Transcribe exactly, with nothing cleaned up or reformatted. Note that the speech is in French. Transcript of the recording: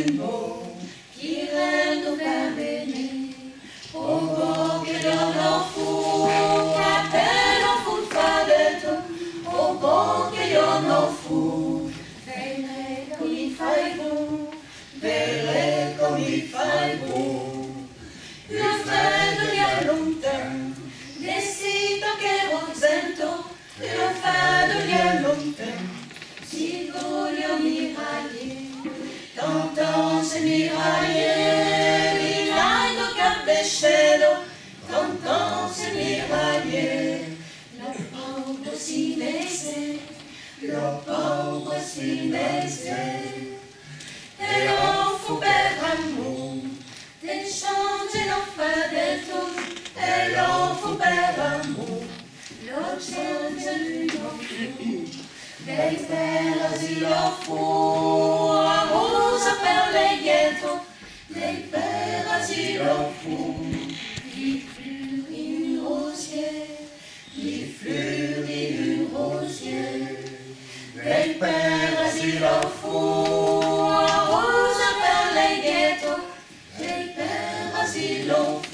mots qui règnent au Père béni. Au bon que l'on fou, appelle en fou favetto. Au bon que l'on fou, verrez comme il fait beau, verrez comme il fait beau. Le frère de bien longtemps, décide che rosento, le frère de bien longtemps, si voglio miraglie, t'entends se miraglie, vinaglio cappello, t'entends se miraglie, le pauvre sinese, le pauvre sinese, e l'on fu per amour, te change l'on fa del tout, e l'on fu per amour, l'on change l'on fu, dei persi l'on fu, amosa per le ghetto, dei persi l'on fu, di fleurit un rosier, di fleurit un rosier, dei persi l'on fu, amosa per le ghetto, dei persi l'on fu.